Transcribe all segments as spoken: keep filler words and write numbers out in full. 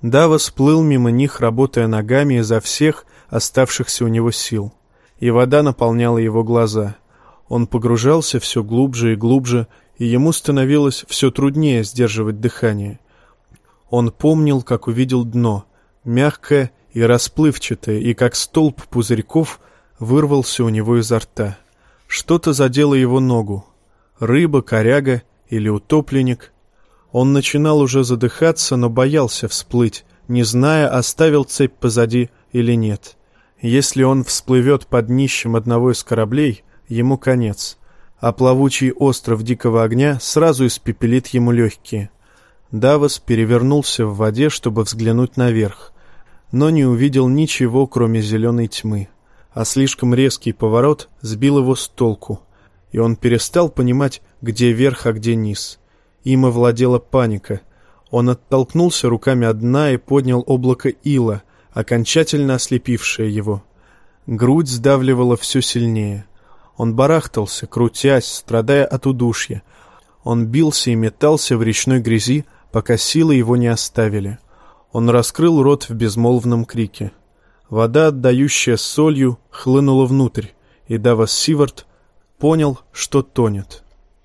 Давос плыл мимо них, работая ногами изо всех оставшихся у него сил, и вода наполняла его глаза. Он погружался все глубже и глубже, и ему становилось все труднее сдерживать дыхание. Он помнил, как увидел дно, мягкое и расплывчатое, и как столб пузырьков вырвался у него изо рта. Что-то задело его ногу. Рыба, коряга или утопленник. Он начинал уже задыхаться, но боялся всплыть, не зная, оставил цепь позади или нет. Если он всплывет под днищем одного из кораблей, ему конец, а плавучий остров Дикого Огня сразу испепелит ему легкие. Давос перевернулся в воде, чтобы взглянуть наверх, но не увидел ничего, кроме зеленой тьмы, а слишком резкий поворот сбил его с толку, и он перестал понимать, где верх, а где низ. Им овладела паника. Он оттолкнулся руками от дна и поднял облако ила, окончательно ослепившее его. Грудь сдавливала все сильнее. Он барахтался, крутясь, страдая от удушья. Он бился и метался в речной грязи, пока силы его не оставили. Он раскрыл рот в безмолвном крике. Вода, отдающая солью, хлынула внутрь, и Давос Сивард понял, что тонет.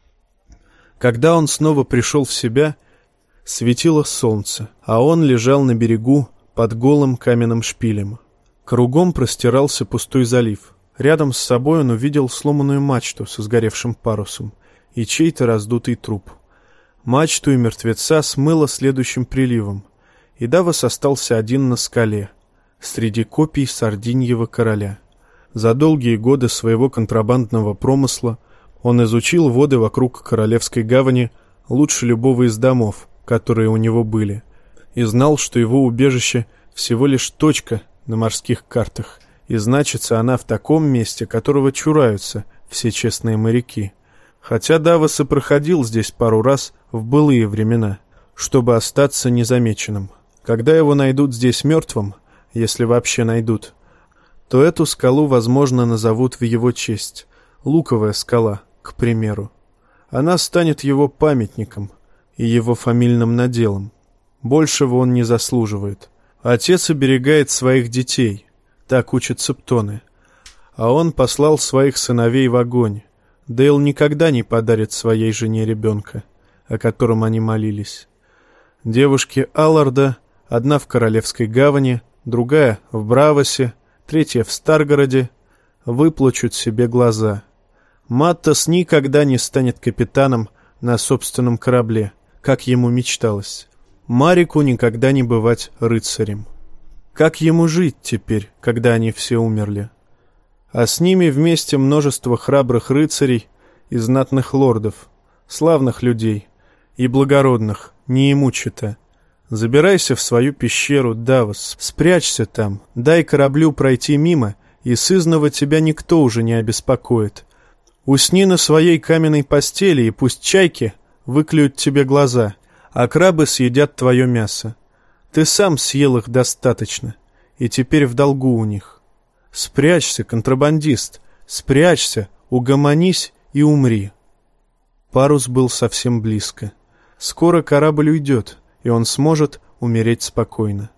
Когда он снова пришел в себя, светило солнце, а он лежал на берегу под голым каменным шпилем. Кругом простирался пустой залив. Рядом с собой он увидел сломанную мачту со сгоревшим парусом и чей-то раздутый труп. Мачту и мертвеца смыло следующим приливом, и Давос остался один на скале, среди копий Сардиньего короля. За долгие годы своего контрабандного промысла он изучил воды вокруг Королевской гавани лучше любого из домов, которые у него были, и знал, что его убежище всего лишь точка на морских картах, и значится она в таком месте, которого чураются все честные моряки. Хотя Давос и проходил здесь пару раз в былые времена, чтобы остаться незамеченным. Когда его найдут здесь мертвым, если вообще найдут, то эту скалу, возможно, назовут в его честь — Луковая скала, к примеру. Она станет его памятником и его фамильным наделом. Большего он не заслуживает. Отец оберегает своих детей, так учат септоны. А он послал своих сыновей в огонь. Дейл никогда не подарит своей жене ребенка, о котором они молились. Девушки Алларда, одна в Королевской гавани, другая в Бравосе, третья в Старгороде, выплачут себе глаза. Маттас никогда не станет капитаном на собственном корабле, как ему мечталось. Марику никогда не бывать рыцарем. Как ему жить теперь, когда они все умерли? А с ними вместе множество храбрых рыцарей и знатных лордов, славных людей и благородных, не ему чета. Забирайся в свою пещеру, Давос, спрячься там, дай кораблю пройти мимо, и сызнова тебя никто уже не обеспокоит. Усни на своей каменной постели, и пусть чайки выклюют тебе глаза, а крабы съедят твое мясо. Ты сам съел их достаточно, и теперь в долгу у них. Спрячься, контрабандист, спрячься, угомонись и умри. Парус был совсем близко. Скоро корабль уйдет, и он сможет умереть спокойно.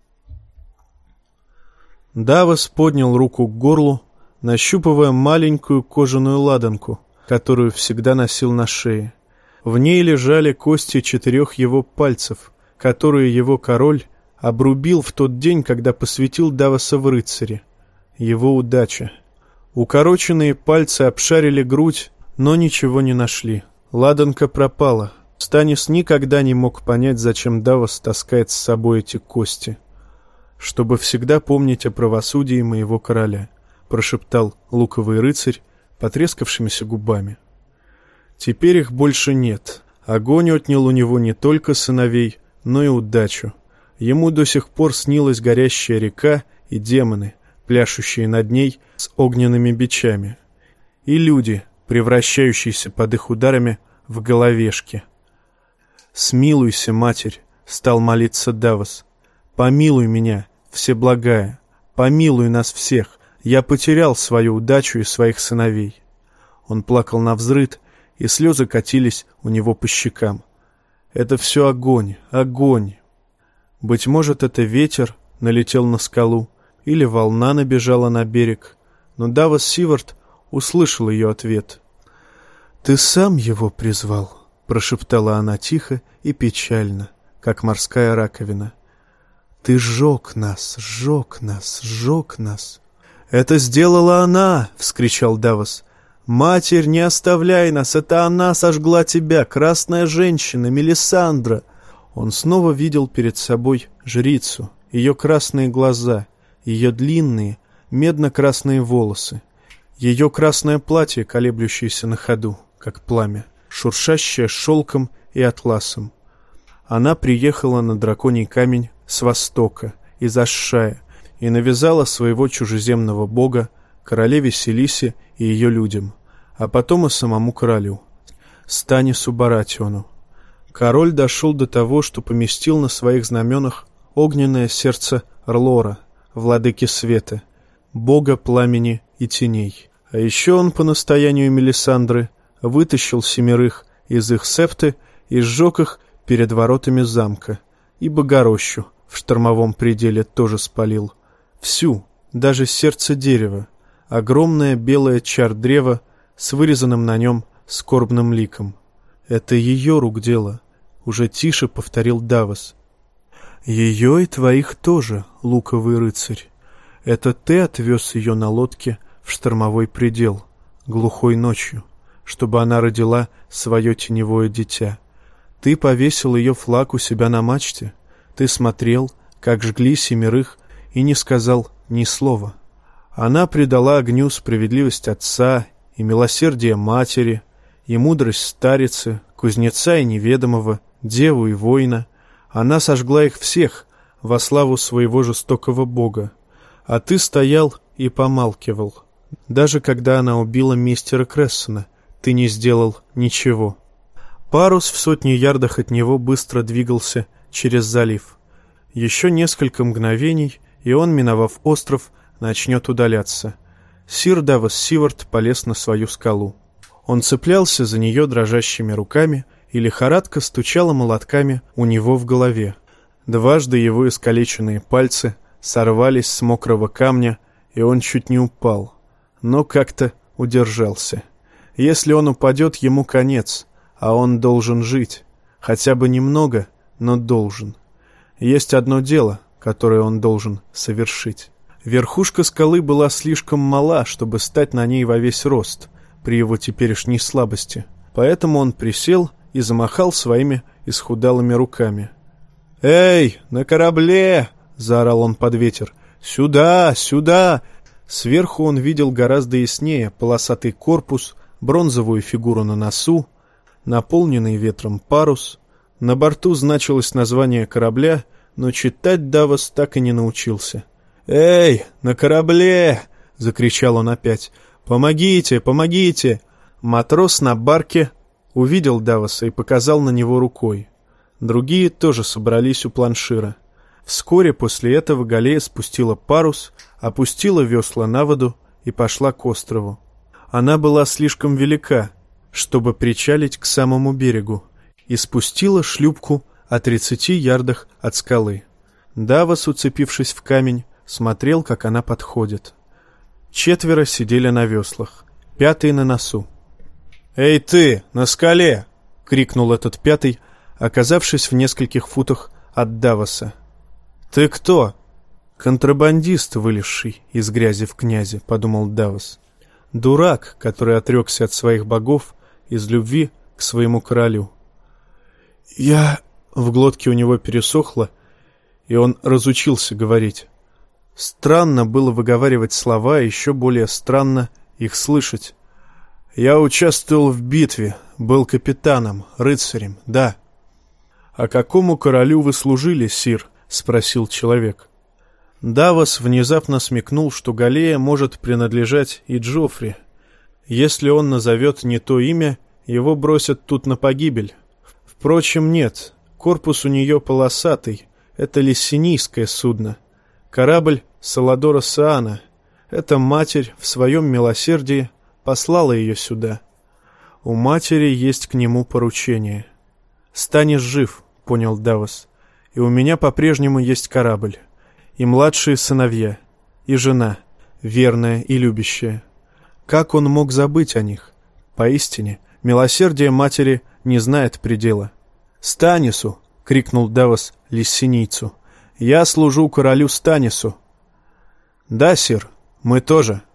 Давос поднял руку к горлу, нащупывая маленькую кожаную ладанку, которую всегда носил на шее. В ней лежали кости четырех его пальцев, которые его король обрубил в тот день, когда посвятил Давоса в рыцари. Его удача. Укороченные пальцы обшарили грудь, но ничего не нашли. Ладанка пропала. Станис никогда не мог понять, зачем Давос таскает с собой эти кости. «Чтобы всегда помнить о правосудии моего короля», — прошептал луковый рыцарь потрескавшимися губами. Теперь их больше нет. Огонь отнял у него не только сыновей, но и удачу. Ему до сих пор снилась горящая река и демоны, пляшущие над ней с огненными бичами, и люди, превращающиеся под их ударами в головешки. «Смилуйся, Матерь», — стал молиться Давос. «Помилуй меня, Всеблагая, помилуй нас всех, я потерял свою удачу и своих сыновей». Он плакал навзрыд, и слезы катились у него по щекам. «Это все огонь, огонь». Быть может, это ветер налетел на скалу, или волна набежала на берег, но Давос Сивард услышал ее ответ. «Ты сам его призвал», — прошептала она тихо и печально, как морская раковина. «Ты сжег нас, сжег нас, сжег нас». «Это сделала она!» — вскричал Давос. «Матерь, не оставляй нас! Это она сожгла тебя, красная женщина, Мелисандра!» Он снова видел перед собой жрицу, ее красные глаза, ее длинные, медно-красные волосы, ее красное платье, колеблющееся на ходу, как пламя, шуршащее шелком и атласом. Она приехала на драконий камень с востока, из Ашшая, и навязала своего чужеземного бога королеве Селисе и ее людям, а потом и самому королю, Станису Баратиону. Король дошел до того, что поместил на своих знаменах огненное сердце Рлора, владыки света, бога пламени и теней. А еще он по настоянию Мелисандры вытащил семерых из их септы и сжег их перед воротами замка, и Богорощу в штормовом пределе тоже спалил. Всю, даже сердце дерева, огромное белое чар древа с вырезанным на нем скорбным ликом. «Это ее рук дело», — уже тише повторил Давос. «Ее и твоих тоже, луковый рыцарь. Это ты отвез ее на лодке в штормовой предел, глухой ночью, чтобы она родила свое теневое дитя. Ты повесил ее флаг у себя на мачте, ты смотрел, как жгли семерых, и не сказал ни слова. Она предала огню справедливость отца и милосердие матери, и мудрость старицы, кузнеца и неведомого, деву и воина. Она сожгла их всех во славу своего жестокого бога. А ты стоял и помалкивал. Даже когда она убила мистера Крессона, ты не сделал ничего». Парус в сотне ярдах от него быстро двигался через залив. Еще несколько мгновений, и он, миновав остров, начнет удаляться. Сир Давос Сивард полез на свою скалу. Он цеплялся за нее дрожащими руками, и лихорадка стучала молотками у него в голове. Дважды его искалеченные пальцы сорвались с мокрого камня, и он чуть не упал, но как-то удержался. Если он упадет, ему конец, а он должен жить, хотя бы немного, но должен. Есть одно дело, которое он должен совершить. Верхушка скалы была слишком мала, чтобы стать на ней во весь рост при его теперешней слабости, поэтому он присел и замахал своими исхудалыми руками. «Эй, на корабле!» — заорал он под ветер. «Сюда, сюда!» Сверху он видел гораздо яснее полосатый корпус, бронзовую фигуру на носу, наполненный ветром парус. На борту значилось название корабля, но читать Давос так и не научился. «Эй, на корабле!» — закричал он опять. «Помогите, помогите!» Матрос на барке увидел Давоса и показал на него рукой. Другие тоже собрались у планшира. Вскоре после этого галея спустила парус, опустила весла на воду и пошла к острову. Она была слишком велика, чтобы причалить к самому берегу, и спустила шлюпку о тридцати ярдах от скалы. Давос, уцепившись в камень, смотрел, как она подходит. Четверо сидели на веслах, пятый на носу. «Эй ты, на скале!» — крикнул этот пятый, оказавшись в нескольких футах от Давоса. «Ты кто?» «Контрабандист, вылезший из грязи в князи», — подумал Давос. «Дурак, который отрекся от своих богов из любви к своему королю». «Я...» — в глотке у него пересохло, и он разучился говорить. Странно было выговаривать слова, и еще более странно их слышать. «Я участвовал в битве, был капитаном, рыцарем, да». «А какому королю вы служили, сир?» — спросил человек. Давос внезапно смекнул, что галея может принадлежать и Джоффри. Если он назовет не то имя, его бросят тут на погибель. Впрочем, нет, корпус у нее полосатый, это лиссенийское судно. Корабль Саладора Саана. Эта матерь в своем милосердии послала ее сюда. У матери есть к нему поручение. «Станешь жив», — понял Давос. и у меня по-прежнему есть корабль, и младшие сыновья, и жена, верная и любящая. Как он мог забыть о них? Поистине, милосердие матери не знает предела. «Станису!» — крикнул Давос лиссинийцу. «Я служу королю Станису!» «Да, сир, мы тоже!»